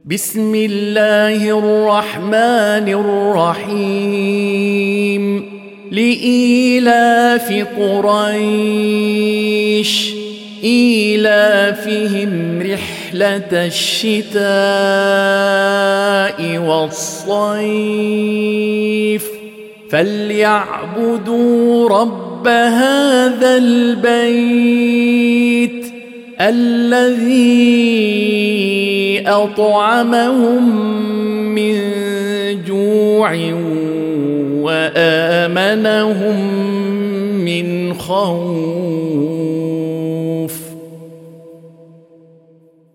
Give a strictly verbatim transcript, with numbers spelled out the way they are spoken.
بسم الله الرحمن الرحيم لإيلاف قريش إيلافهم رحلة الشتاء والصيف فليعبدوا رب هذا البيت الذي أطعمهم من جوع وآمنهم من خوف.